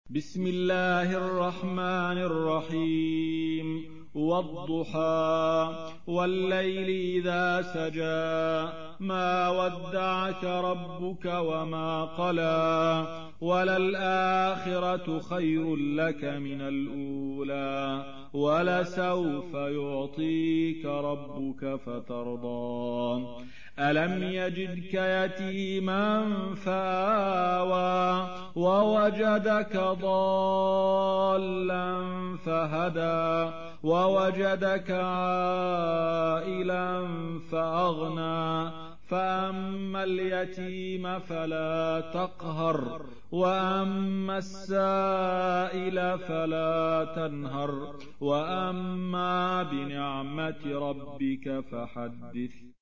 بسم الله الرحمن الرحيم والضحى والليل إذا سجى ما ودعك ربك وما قلى وللآخرة خير لك من الأولى ولسوف يعطيك ربك فترضى ألم يجدك يتيما فآوى ووجدك ضالا فهدى ووجدك عائلا فأغنى فأما اليتيم فلا تقهر وأما السائل فلا تنهر وأما بنعمة ربك فحدث